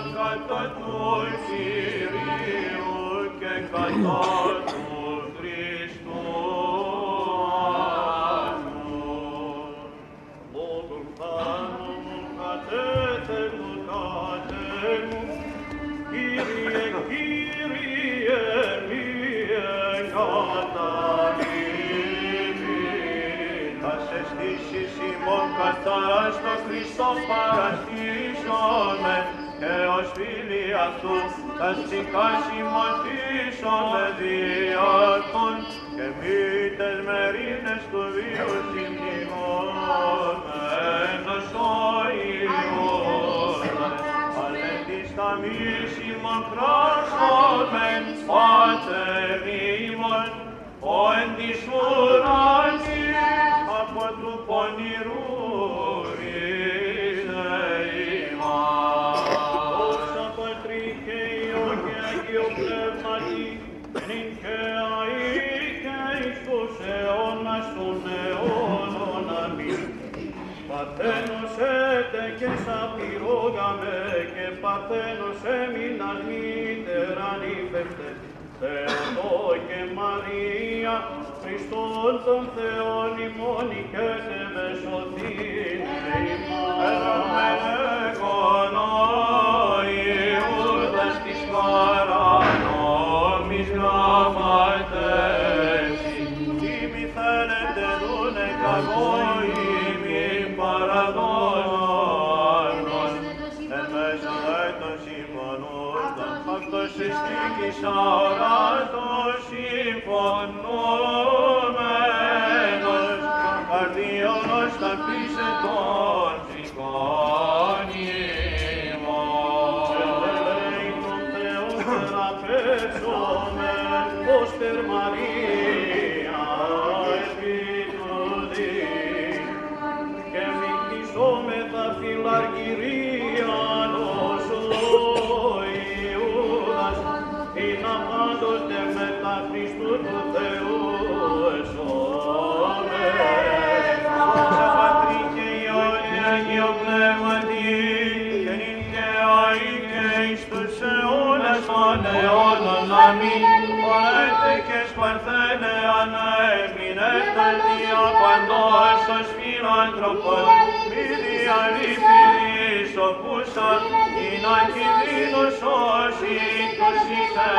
κατά του Κυρίου και κατά του Χριστού Άγιον. Λόγων θάνου μου κατέθενου κατέμου, Κύριε, Κύριε, μη εγκαταλείπει. Τας αισθήσεις ημών καθαράς το Χριστό παραστήσομαι, και ως φίλοι αυτού τας ψυχάς ημών τίσομαι διάκον, και μήτες μερίνες του βίου συμπληγόμενος ο Υιός. Αλέντης τα μίσημα φράσομεν, Πάτερ ημών, ο εν της ουρανής, από του πονηρού ρίσε ημάς. Δόξα Πατρί και Υιό και Αγίο Πνεύματι, νυν και αεί και εις τους αιώνας των αιώνων. Αμήν. Παρθένος έτε και σαπηρόγαμε και παρθένος έμεινας μήτεραν ύφευτε, Θεοτό και Μαρία, Χριστόν των Θεών ημών ηκέτε με σωθήνε ημάς. Εραμενέκον ο Ιούδας της παρανόμης γραμματεύσει, τι μη θέλετε δούνε κακό ημί παραδόνων, εν μέσα των συμφωνούντων, αυτός εστίκης αοράτος συμφωνούμενος, καρδιόλος θα πείσε τον ψυχών ημών. Ελέη τον Θεόν θεραπεύσομεν, Πόστερ Μαρία, επί του δι, και μοιχτισόμεθα φιλαργυρίαν ως ο Ιούδας, την απάντοτε μετά Χριστού του Θεού εσώμεν. Δόξα Πατρί και Υιό και Αγίο Πνεύματι, και νυν και αεί και εις τους αιώνας των αιώνων. Αμήν. Ωρέτε και σπαρθένε αναέμεινε δια παντός ως φιλάνθρωπον, μη διαλείπεις οπούσαν, ειν ακινδύνους όσοι τους είσαι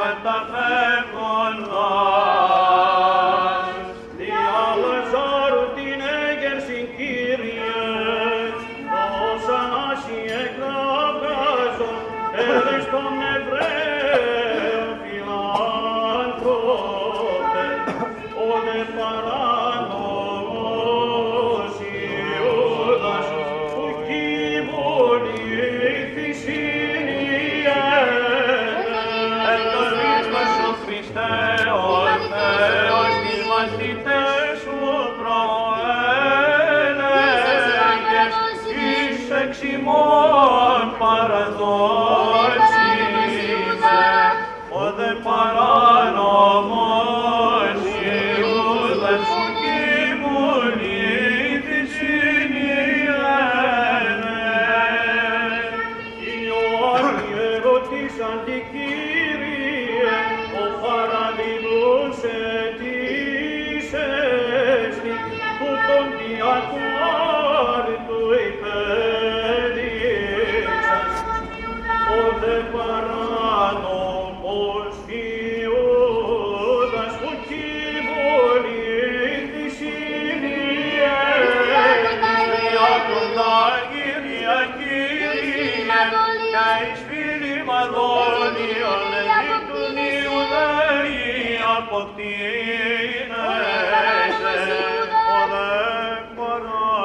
καταφεύγοντας. Δια Λαζάρου την έγερσιν, Κύριε, δώσαν άσυ εκδαυγάζον, έδες των Εβραίων φιλάνθρωπε, ο δε παράνομος Ιούδας, που κυβολήθης εν τον ίσπας σου Χριστέ, ο Θεός της μαθητές σου προέλεγες, εις εξ ημών παραδώσιμε, ο δε παράνομος Ιούδας, που κυβολήθης Ιωάννη ερωτήσαν τη Κύριε, ο παραδειλούς ετήσεστη, που τον διακουάρτου υπέδειξας, ο δε παράνομος Ιούδας, που κυβολήθης διάκοντα Κύριε, Κύριε, και εις φίλοι Μαδόνιον ελίτουν Ιουδαίοι αποκτήνεσαι, ο δε παράνομος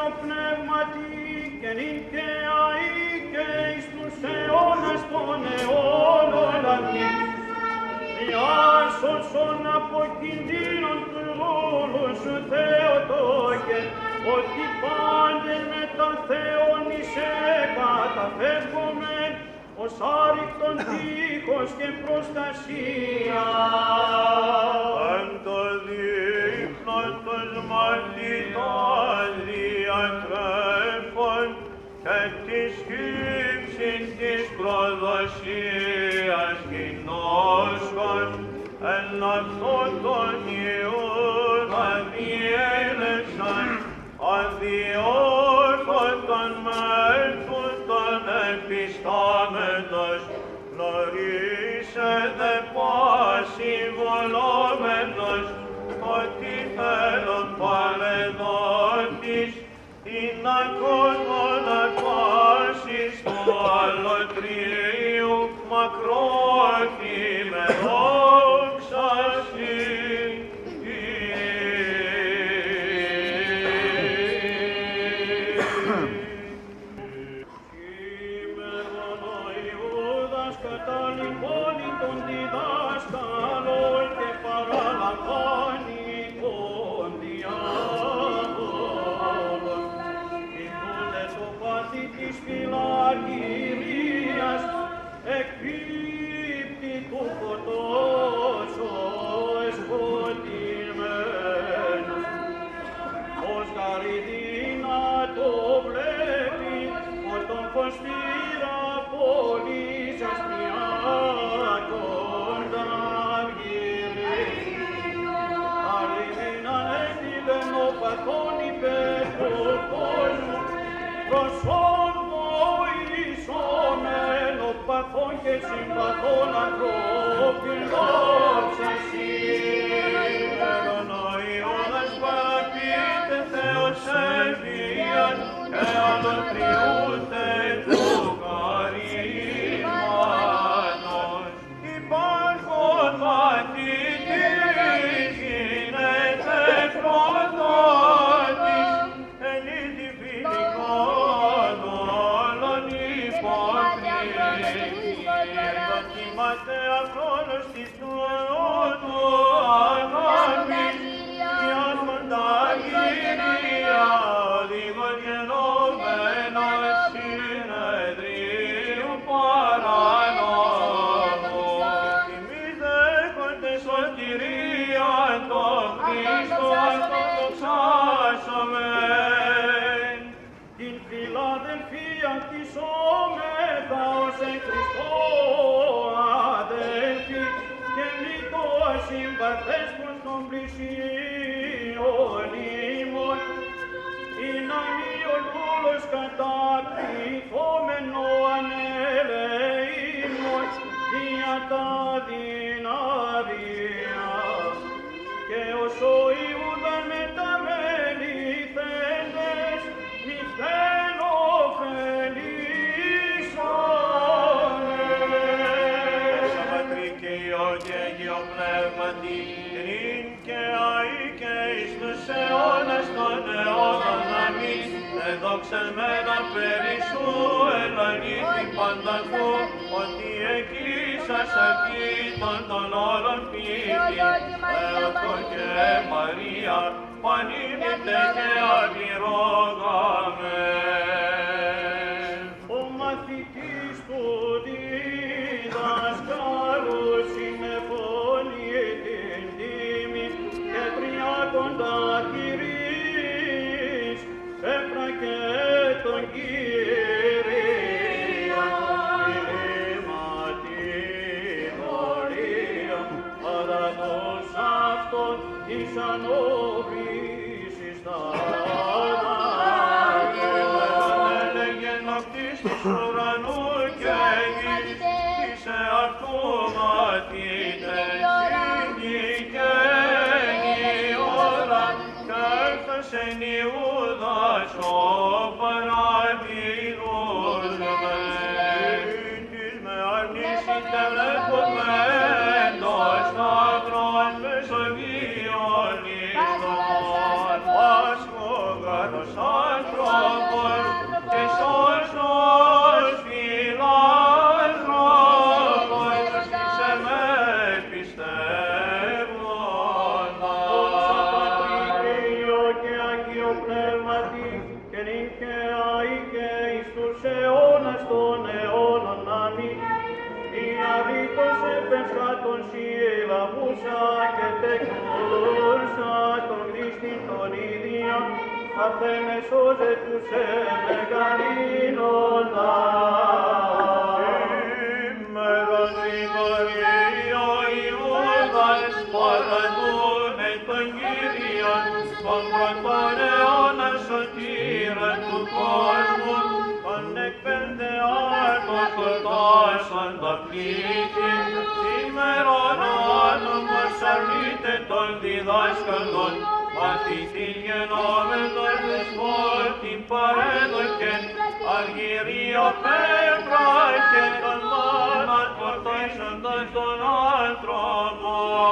πνεύματι και νυν και αεί και εις τους αιώνας των αιώνων. Αμήν. Διάσωσον από κινδύνων του όλου σου Θεοτόκε, ότι πάντες με τα Θεόν είσαι καταφεύγομεν, ως άρρηκτον τείχος και προστασία. Εν το δείπνο τους μαθητάς διατρέφων και της χύψης της προδοσίας γινώσκων, εν αυτόν τον Ιούδα διέλεξαν αδιόρθωτον μέλθουν τον επιστάμενος, γνωρίσετε πάση βολόμενος, ότι θέλουν παρεδότης, την ακόσμον ακάσεις του αλλοτρίου, μακρόθη με δόξαση. Σήμερον ο Ιούδας καταλυπώνει τον διδάσκαλο και παραλαμβάνει τον διάβολο. Κοιτούνται το πάθη της φυλακηρίας, εκπίπτει του φωτός ο εσκοτισμένος. Ως γαριδίνα το βλέπει, ως τον φως πήρα πόλης ασπριάκων αργυρή. Αλλημίναν έστειλεν ο παθών υπέρ του κόσμου, προσών βοησόμεν ο παθών και συμπαθών ανθρώπιν δόξαση. Σήμερον ο Ιούδας παραπείται Θεός ευβίαν και αλλοτριούται του χαρίσματος. Υπάρχον μαθητής γίνεται προδότης, εν είδη φιλικών όλων υποκριθείς. Δοκιμάστε αχρόνος της του του αγάπης, διάσχοντα Κύρια, οδηγός γενόμενος συνεδρίου παρανόμου. Εμείς δέχονται σωτηρία τον Χριστό, τον δοξάσομεν. Την φιλαδελφία της όμεθα ως εν Χριστώ αδελφοί και μνήτω συμπαθές προς τον πλησίον ημών. Είναι αμύον πούλος καταπληθόμενο ανελεήμων δια τα δυναρία. Και όσο Ιούδαν με τα μεληθέντες μη θέλω ωφελήσαμε. Πατρί και Υιό και Αγίο Πνεύματι, νυν και αεί και εις τους αιώνας των αιώνων. Αμήν. Εδοξασμένα περί σου ελαλήθη πανταχού, ότι εκεί σας ακήτων των όλων πίτη. Θεοτό και Μαρία, πανήμητε και αδειρώγαμεν. Ο μαθητής του διδασκάλου συνεφώνει την τίμη και τριάκοντα Κυρίς έφρακε τον Κύρια. Ηρήματι δωρία αδανός αυτόν εις ανώβης εις τα Της ουρανού και γης, είσαι αυτού μαθητές, και η ώρα, και έφτασεν Ιούδας ο παραδειλούσμεν. Της με αρνήσετε βλέπομεν το σταυρόν μεσογείων εις τον Πάσχο γαρος άνθρωπο. Άγιο Πνεύματι, και νυν και αεί και εις τους αιώνας των αιώνων. Αμήν. Η αρήτως επευσχάτων σοι ελαβούσα και τεκνούσα τον Χριστήν των ίδιων, αθέμε σώζε τους εμεγαλύνοντα. Σήμερα γρηγορείο Ιούδας παραδούνε τον Κύριον, τον πρώτον αιώνα σωτήρα του κόσμου, τον εκπεντεάτων σκοτώσαν τα πλήθη, σήμερον ο άνομος αρνείται των διδάσκαλων, μαθητήν γενόμενος δεσπότην παρέδοκεν, αργυρίο πέμπρα και τον μόνον φορτίσοντας τον άνθρωπο.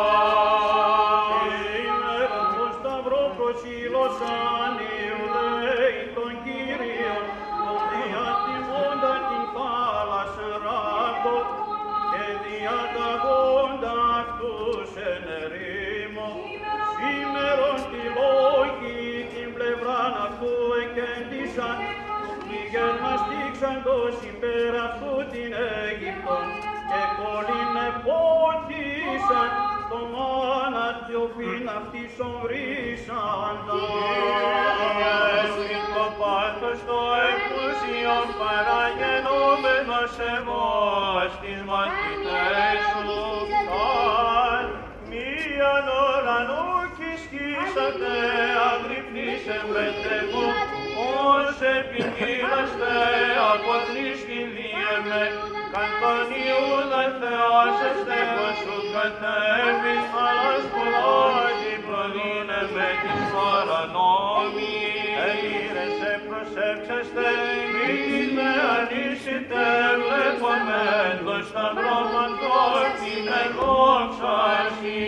Σήμερον το σταυρό προσήλωσαν οι Ιουδαίοι τον Κύριον, τον διατιμώντα την θάλασσα ράβδο και διαταγώντα αυτούς εν ερήμο. Σήμερον τη λόγη την πλευράν αυτού εκέντησαν, πληγέν μας δείξαντος υπέρ αυτού την Αίγυπτον και κόλλην επότισαν το μάνα τιοφήν αυτής ομβρίσαντα. Στην το πάθος το εκούσιον παραγενόμενος εμός τις μαθητές σου, αν μίαν ουρανού κι σκίσατε αγρυπνής εμπρετεύου, ως επικύλαστε από θρήσκην διεμέ, καν τον Ιούδα Θεός εστέχος σου κατέβης, αλλά σπουδάζει προδίνε με της παρανόμη. Ελήρεσε προσέψεστε, μην με ανήσετε, βλέπομεν το σταυρό μαντός την εδόξαση.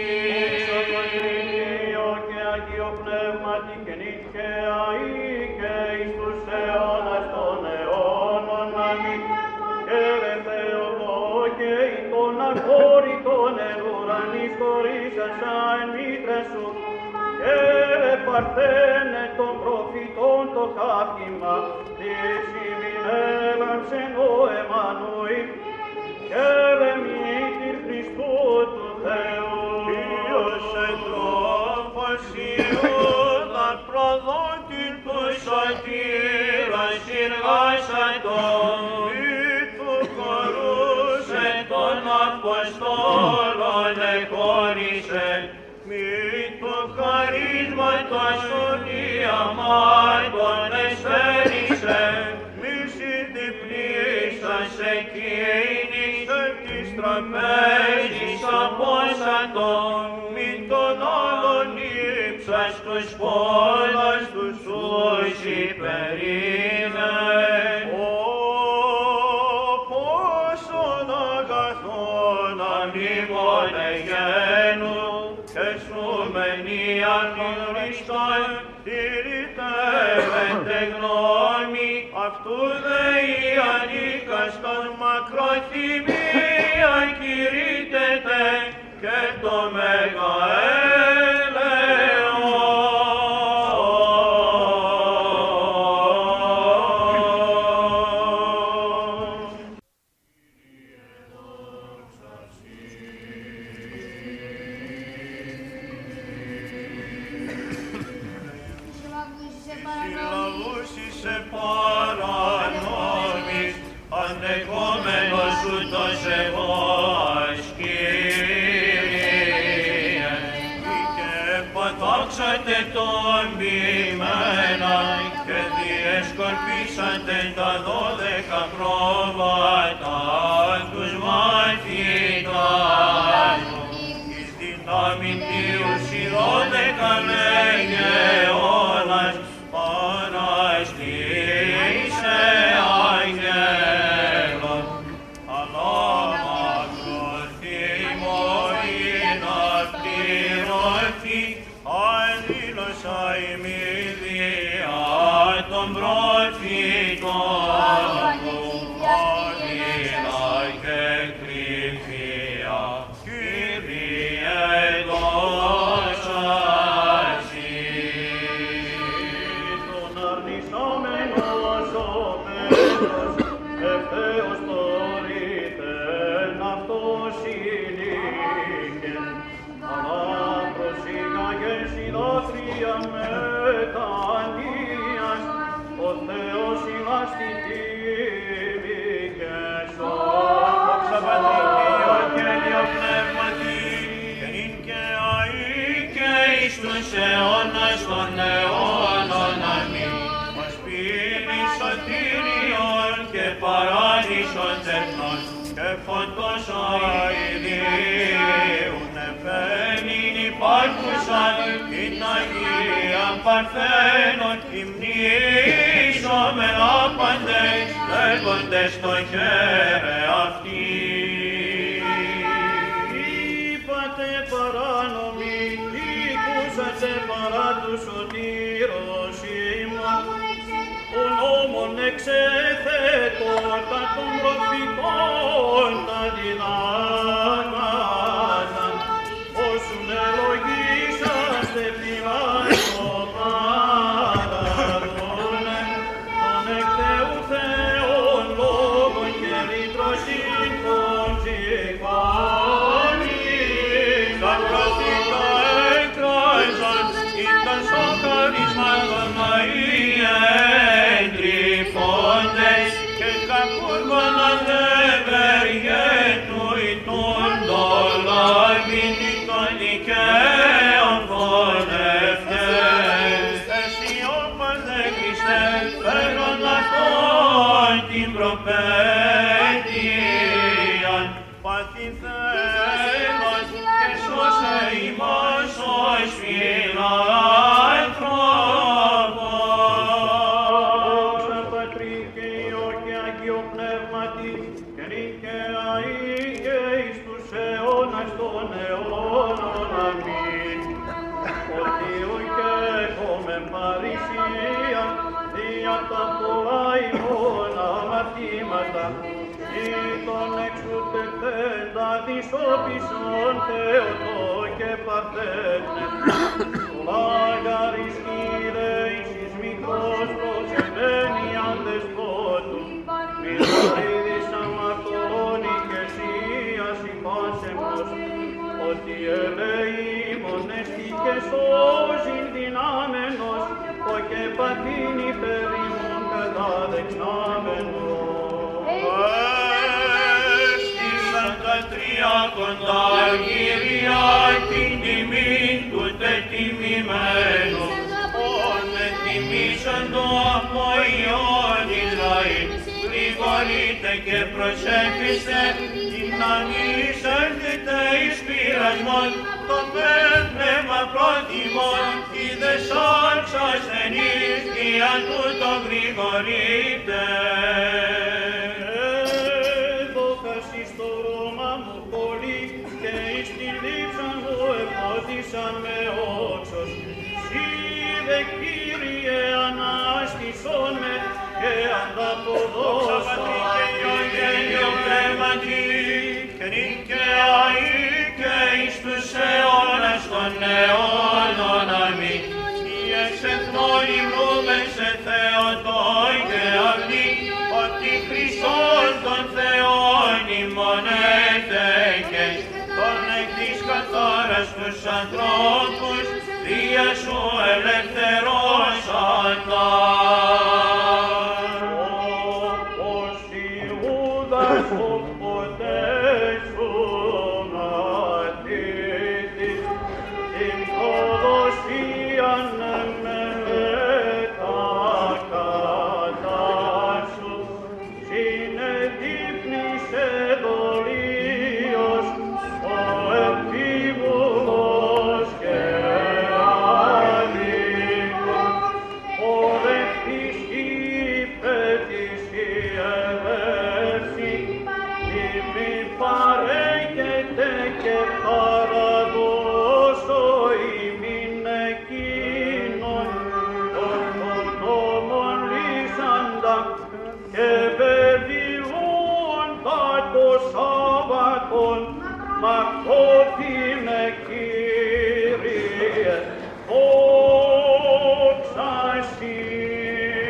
Και Αγίο Πνεύματι και νυν και αεί και εις τους αιώνας των αιώνων. Αμήν. Και δε Θεοδό και ει των αχώρητων εν ουρανής χωρίσασα εν μήτρε σου, και δε Παρθένε των προφητών το χάφημα, της ημιν έλαμψεν ο Εμμανουήλ, και δε μήτηρ Χριστού του Θεού. Ποιος εντρόφος Ιούδα προδότην του σωτήρας εργάσατον, μη του χωρούσε των Αποστόλων εχώρισε, μη του χαρίσματος των διαμάντων εσφαίρισε, μη συντυπνήσας εκείνης εκ της τραπέζης απόσατον, μη των άλλων ύψας τους πόλας τους σούς υπερήμεν. Πόσον αγαθόν αμνήμων εγένου, εσούμενοι αυτήν Χριστόν, τηρητεύεται γνώμη, αυτού δε η ανίκαστον μακροθυμία κηρύττεται και το μέγα συλλαβούσι σε παρανόμης, ανεχόμενος ούτως εγώ Κύριε, και πατάξατε τον ποιημένα και διεσκορπίσατε τα 12 πρόβατα τους μαθητάς μου, εις δυνάμει Θεούς οι 12 λεγεώνας παραστήσε αγγέλων, αλλά μακροθυμωή να πληρωθεί, αλλήλωσα ημίδια των προφητών μου. λυσάμενος ο Πέτρος, ευθέως τωρήθεν αυτός ηλίκεν, αλλά προσήγαγες η δάκρυα μετανοίας, ο Θεός ηλαστητήμηκες Δόξα Πατρί και Αγίο Πνεύματι, και νυν και αεί και εις τους αιώνας των αιώνων. Αμήν. Ως πύλη σωτήριον και παράδεισον τεχνών, και φωτός αηδίουν εφαίνειν υπάρχουσαν την Αγία Παρθένον, υμνήσομεν άπαντες, λέγοντες το χαίρε αυτοί. Είπατε παράνομοι, ήκουσατε παρά του σωτήρος ημών, ο νόμον εξέθετον τα των προφητών τα διδάγματα, όσουν ελογίσαστε πληράσω παραδούνε, τον εκ Θεού Θεόν λόγων και ρήτρωσιν των ζυγόνης. Τα προφήτα έκραζαν, ήταν στο χαρίσμα των αΐεντρυφόντες, και κακούργων αδευεργέτου ητούν δολάβιν των δικαίων φωνευτές. Εσύ όπατε Χριστέ, φέρον αυτόν την προπαίδειαν, παθηθένος και σώσε ημάς ως φιλάνθρωπος. Δόξα Πατρί και Υιό και Αγίο Πνεύματι, και νυν και αεί και εις τους αιώνας των αιώνων. Αμήν. Ότι ουκ έχομεν παρησία, δια τα πολλά ημών αμαρτήματα, ή τον εξουδεχθέντα δυσόπισον Θεοτό και Παρθένε, λάγαρις Κύριε εις εις μικρός προσεμένη αν δεσπότου, μυθαρίδης αμαρτωλών ηκεσίας υπάσεμος, ότι ελεήμων εστι και σώζειν δυνάμενος, ο και πατήν υπέρ ημών καταδεξάμενος. Έστησαν τα τρία κοντά Κύρια την τιμήν του τετιμημένου, ον ετιμήσαν το από Υιόν Ισραήλ, γρηγορείτε και προσέχεστε, την ανήσερθετε εις πειρασμόν, το πνεύμα πρότιμον, είδες αξασθενείς, διάν τούτο γρηγορείτε. Έδωκας εις το ρόμα μου πολύ, και εις την δίψα μου εφώτισαν με όξος. Σύ δε Κύριε ανάστησόν με, και ανταποδώσαν. Δόξα Πατρί και Υιό και Αγίο Πνεύματι, και νυν και αεί και εις τους αιώνας των αιώνων. Αμήν. Οι εξ εθνών υμνούμεν σε Θεοτόν και αυνή, ότι Χριστόν των Θεών ημών έθεκες, τον εκ της καθάρας τους ανθρώπους, δια σου ελευθερώσαν τα. Όπως Ιούδας ο ποτές σου μαθήτης, την προδοσίαν κατά σου, συνεδείπνησε δολίος ο εμφύβουλος και αδίκος, ο δεχτής υπέτης η ελεύση, ημί παρέχεται και παραδώσω ημίν εκείνον, των νόμων λύσαντα και βεβηλούντα το Σάββατον, μακόφημε Κύριε, δόξα Συ.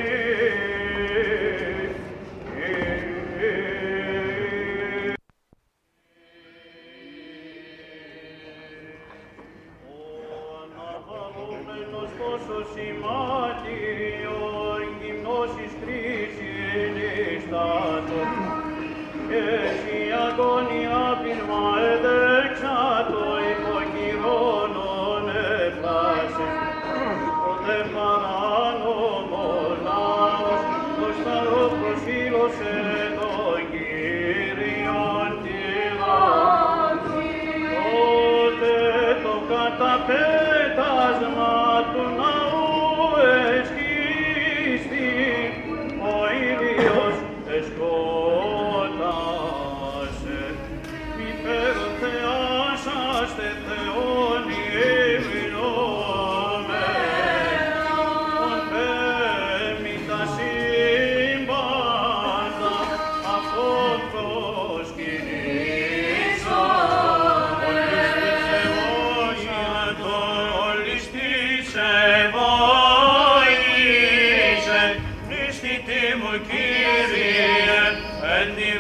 Κύριε, εν τη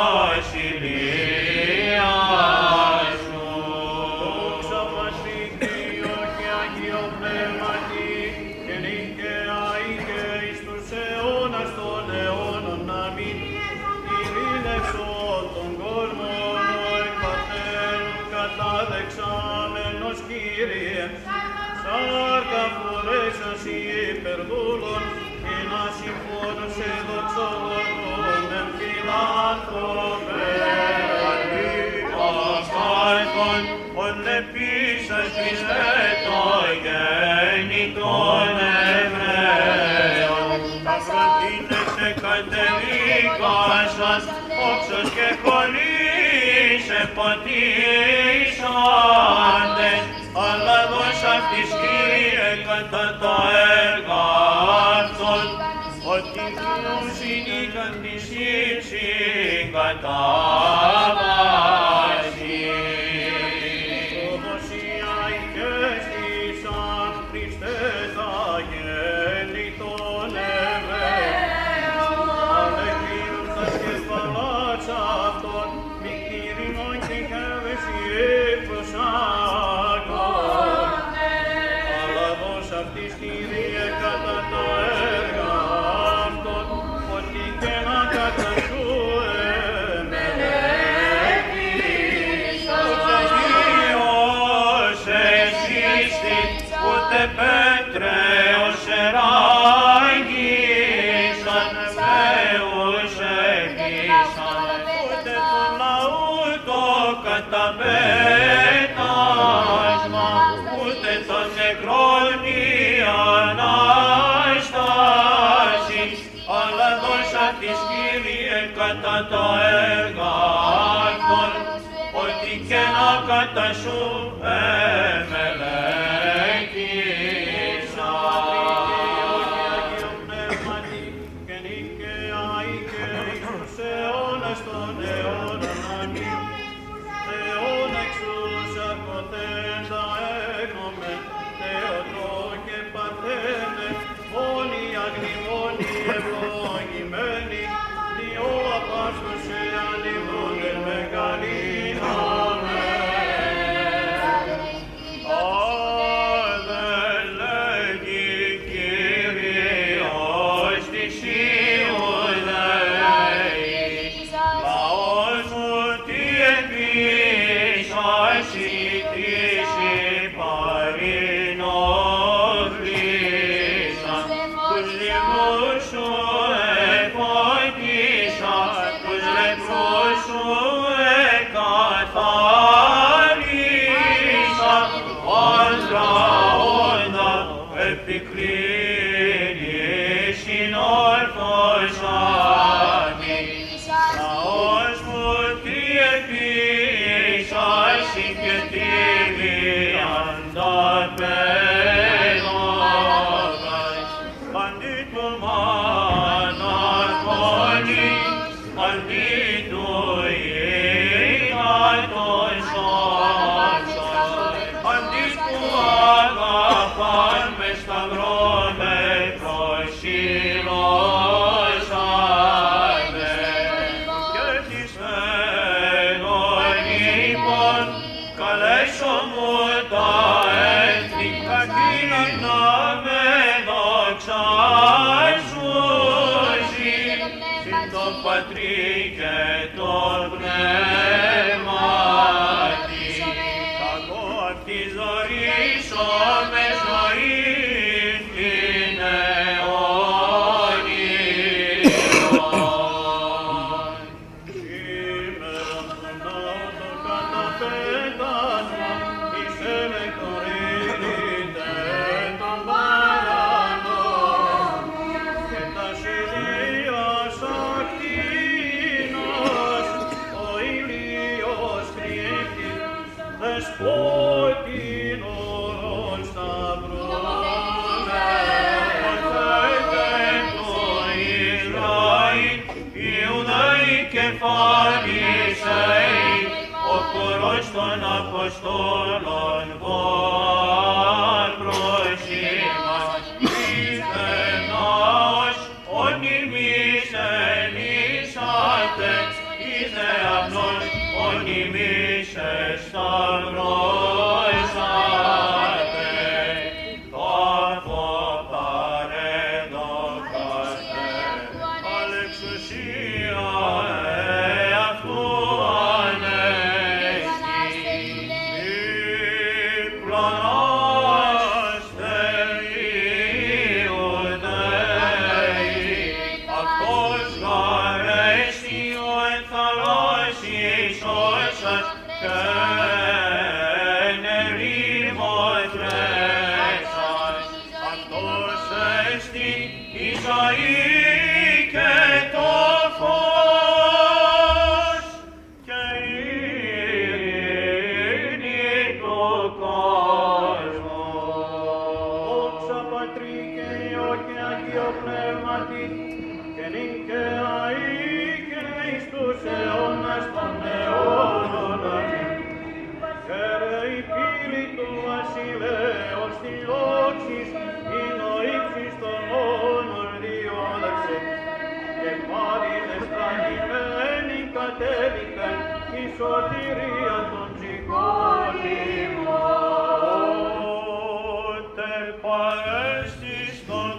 βασιλεία σου. Δόξα Πατρί και Υιό και Αγίο Πνεύματι, και νικαιάη και εις τους αιώνας των αιώνων. Αμήν. Ειρήνευσον τον κόσμον, ο εκ παθαίνων καταδεξάμενος, Κύριε, σάρκα φορέσας η υπερδούλων, και να συμφώνουν σε δοξολογούν εν φιλάνθρωπε. Ασκάρκον, ον επίσης πιστέτο γέννητον Εβραίων, τα προτείνεσαι κατεδίκασαν, όξος και χωρίς εποτίσαντες, αλλά δώσ' αυτοίς, Κύριε, κατά τα έργα αυτών, ότι κρούσιν η καντισίψην κατά βάση. Προδοσία ηκέστησαν, Χριστέ τα γέννη των Εβραίων, αλεγγύρουν τα σκεφαλάς αυτών, μη κήρυνον και χεύεσιε προσάγων. Αλλά δώσ' αυτοίς, Κύριε, κατά τα έργα αυτών, ότι και να κατά σου Αγίος εσύστη, ούτε πέτρεος εράγησαν, Θεούς επίσαν, ούτε του λαού το καταπέτασμα, ούτε των νεκρών η Ανάσταση, αλλά δώσα της, Κύριε, κατά τα έργα αυτών, ότι και να κατά σου Πατρί και το πνεύματι, κακό απ' της ζωής με ζωή την αιώνιον. Σήμερον τον ναότο καταπέτασμα, εις ελεκτορείτε των παρανών, και τα σχεδίας ακτίνος, ο ήλιος κρύβει, δεσπότην όρων σταυρών. Ο χορός των Αποστόλων βορ προσήμας, ήρθε ναός, ον ημείς η ζωή και το φως και η ειρήνη του κόσμου. Δόξα Πατρί και Υιό και Αγίο Πνεύματι, και νυν και αεί και εις τους αιώνας των αιώνων. Αμήν. Χαίρε η πύλη του βασιλέως τη όξης, ειν ο ύψης των όνων διόδευσε, και πάριδες τραγημένοι κατέβηκαν η σωτηρία των ψυχών ημών. Ότε παρέστης τον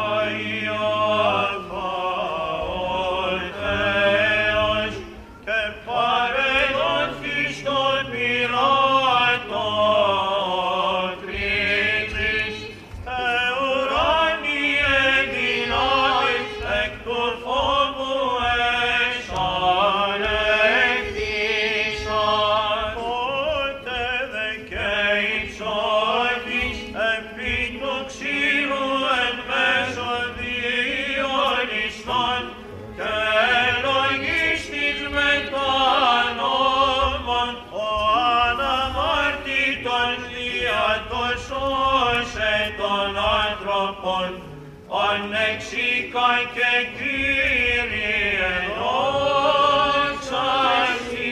Καϊάφα ο Θεός και παρεδόθης τον Πιλάτο κρίτης, ουράνιε δυνάμεις εκ του φόβου εξανέχθησαν. Ότε δε και υψώθης επί του ξύλου εν μέσω διονυστών και λογίστης μετανόμων ο αναμάρτητος δια το σώσε των άνθρωπων ανεξίκα και Κύριε δόξα Συ.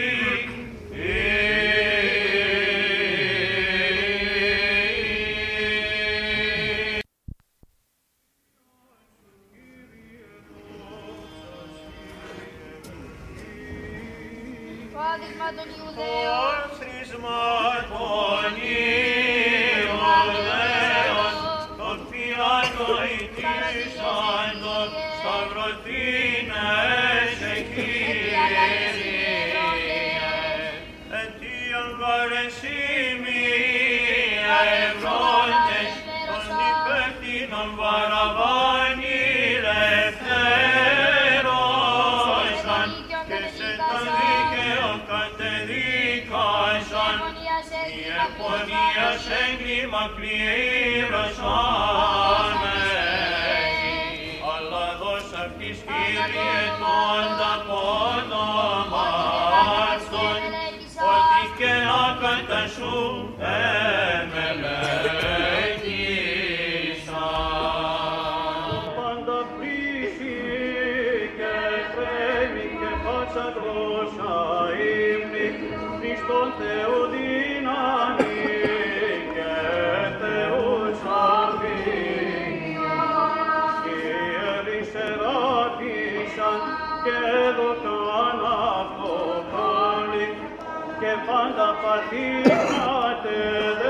Πάδισμα των Ιουδαίων, Θρίσμα των Ιουδαίων, τον Πιλάτο ητήσαντο, σταυρωθήνες Κύριε. Αιτίαν βαρεσίμοι ευρώντες, των υπεύθυνων Βαραβάνη ελευθέρωσαν, και σε το δίκαιο κατεδίκασαν, η επωνίας έγκλημα πλήρωσαμε. Αλλά δώσ' αυτής Κύριε το ανταπόδομα αυτόν, ότι και άκατα σου εμελέτησαν. Πάντα πλήσει και τρέμει και πάτσα γλώσσα ύμνη, Χριστόν Θεού δύναμη και Θεού σαφή. Οι ιερείς εράπησαν και δοκάν αυτό πόλη, και πάντα πατήσατε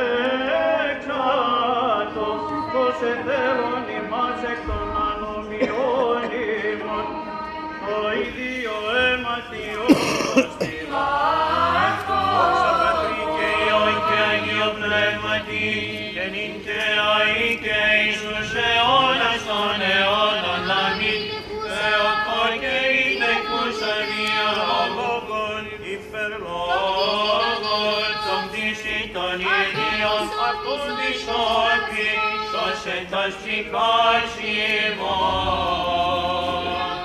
δεξάτω, πως εθέλων ημάς εκ των ανομιών ημών, το ίδιο αίμα Θεός Δόξα Πατρί και Υιό και Αγίο Πνεύματι, και νυν και αεί και εις τους αιώνας των αιώνων. Αμήν. Θεοτό και ητεκούσαν διαλόγων, υπερλόγων, των πτήσι των ίδιων αυτούν δυσόπι, σώσε τας ψυχάς ημών.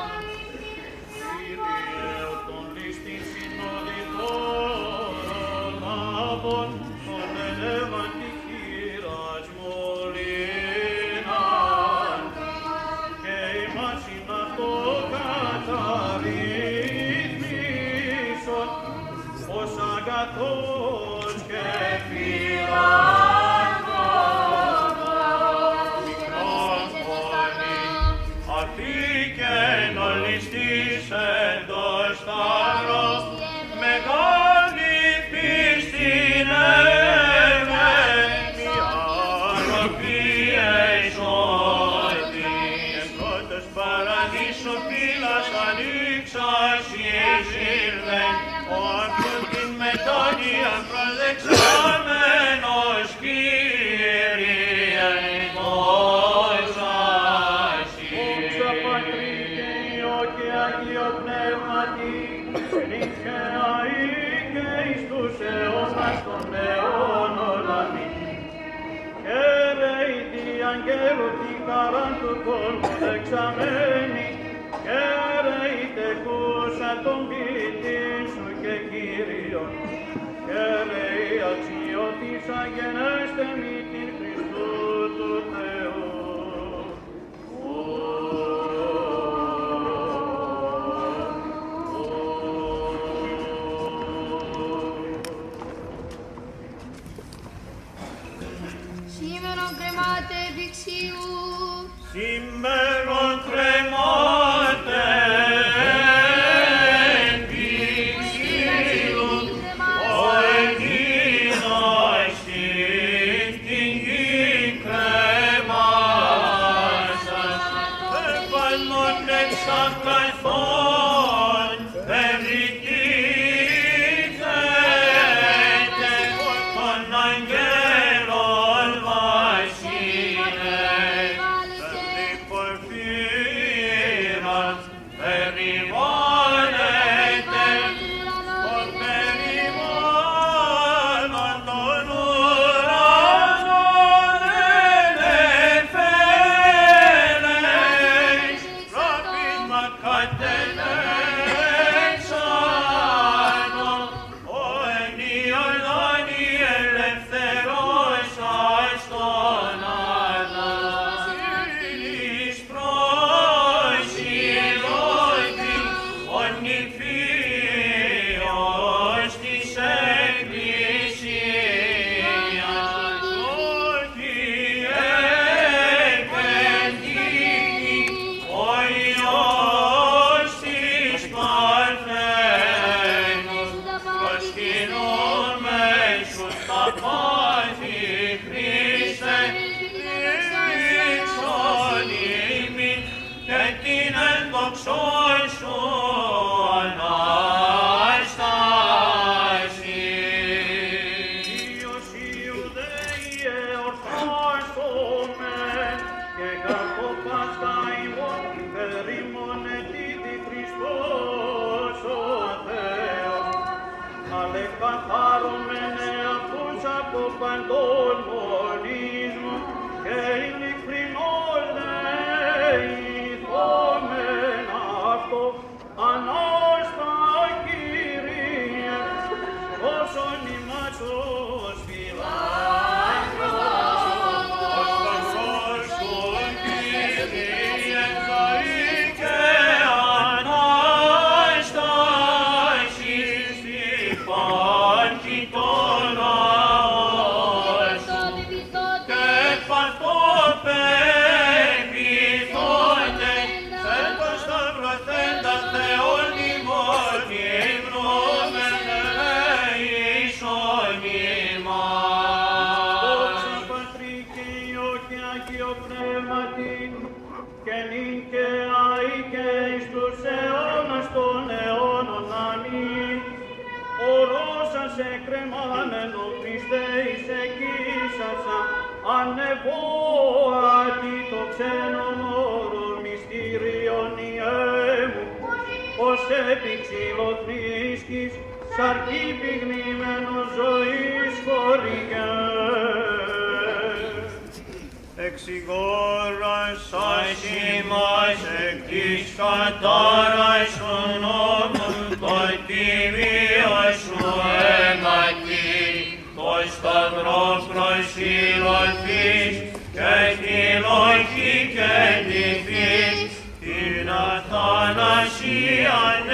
Κύριε, τον λίστην συνοδοιπόρων άβων, τον ελεύαν τη χείρας μολύναν, και ημάς ειν αυτό καταρρύθμισον, ως αγαθός και φιλάνθρωπος. Μικρόφωνη, αφήκεν ο ληστής εν το σταυρό, μεγάλη πίστην έβγε, μια αρροπή εσώτη. Εν πρώτος παραδείσου φύλας ανοίξας εισήλθεν, ο αυτού την μετάνοια προδεξάμενος Κύριε δόξα Συ. Δόξα Πατρί και Υιό και Αγίο Πνεύματι, και νυν και αεί και εις τους αιώνας των αιώνων. Αμήν. Χαίρε η Δία αγγέλου τη χαρά του κόσμου δεξαμένη, και ρέιτε κούσα τον ποιητή σου και Κύριον, και λέει αξιότης αγενέστε μη την Χριστού του Θεού. Σήμερον κρεμάτε επίξιου. Σήμερον κρεμάτε επίξιου, ο Αιγίνος την γη κρεμάσας, επανών εξακαθών περιτύχεται των αγγέλων βασιλεύς, εν πορφύρας περιβάλλεται, των περιβάλλων των ουρανών ελευθέρες, τραπίσμα κατελέξανο, ο ενιονάνι ελευθερώσας τον Αναστήλης προσιλώτη, ο νηφίος της Εκκλησίας, όχι επεντύχει ο Υιός της Παρθένος, προσκυνούμε σου τα πάθη Χριστέ, δείξον ημίν και την ενδοξόν σου Ανάσταση. Υιός Ιουδαίοι εορτάζομεν, και καθό Πάσχα ημών περιμονετή τη Χριστός ο Θεός. Αλεκαθάρωμεν εαυτούς από παντών μονισμών, και ειλικρινώς δεηθόμεν αυτό ανάστα Κύριε, όσον ημάς ως φιλάνθρωπος. Ωστοσός σου Κύριε ζωή και Ανάσταση, υπάρχει το λαός σου, και παθώ πεποιθόνται, εν το σταυρωθέντα Θεόν ημών υμνούμεν ελέησον ημάς. Δόξα Πατρί και Υιό και Άγιο Πνεύματι, και νυν και αεί και εις τους αιώνας των αιώνων. Αμήν. Ορώσας εκκρεμάμενο Χριστέ εις εκείσασα, ανεβόατη το ξένον όρον μυστήριον ιέμου, ως επιξυλοθνίσκης, σαρκή πυγνημένος ζωής χωριγές. Εξηγόρασας ημάς εκ της κατάρας του νόμου, το τιμίο σου αίματι, το σταυρό προσιλωθείς, και τη λογή και τη φύση, την αθανασίαν